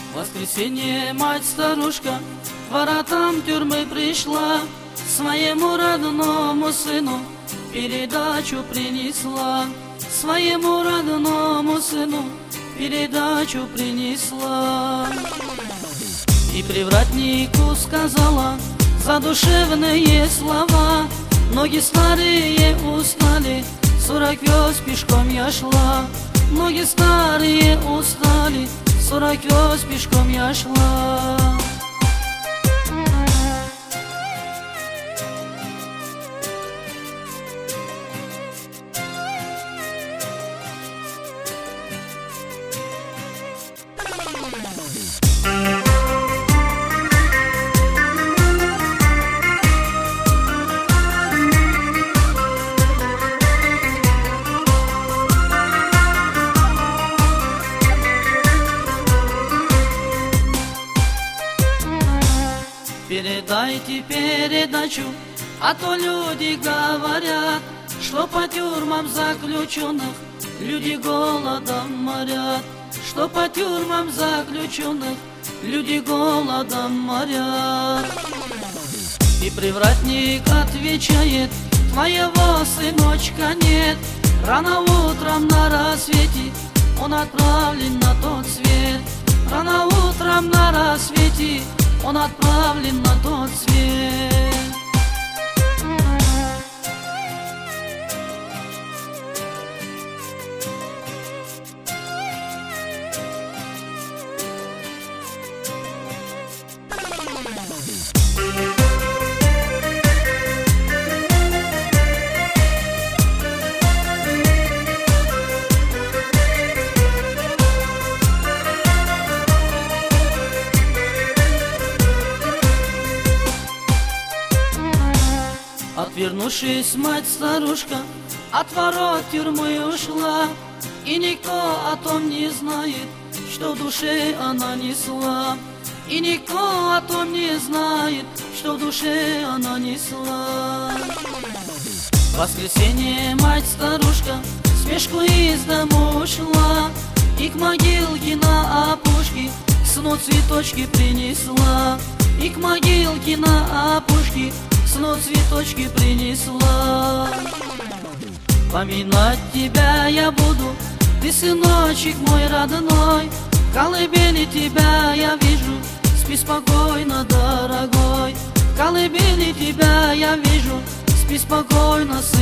В воскресенье мать-старушка к воротам тюрьмы пришла, своему родному сыну передачу принесла, своему родному сыну передачу принесла. И привратнику сказала задушевные слова: ноги старые устали, 40 верст пешком я шла. Ноги старые устали, 40 верст пешком я шла. Передайте передачу, а то люди говорят, что по тюрьмам заключенных люди голодом морят, что по тюрьмам заключенных люди голодом морят. И привратник отвечает: твоего сыночка нет, рано утром на рассвете он отправлен на тот свет, рано утром на рассвете он отправлен на тот свет. Отвернувшись, мать-старушка от ворот тюрьмы ушла, и никто о том не знает, что в душе она несла. И никто о том не знает, что в душе она несла. В воскресенье мать-старушка с мешку из дому ушла, и к могилке на опушке к сну цветочки принесла, и к могилке на опушке сну цветочки принесла. Поминать тебя я буду, ты, сыночек мой родной, в колыбели тебя я вижу, спи спокойно, дорогой. В колыбели тебя я вижу, спи спокойно, сын.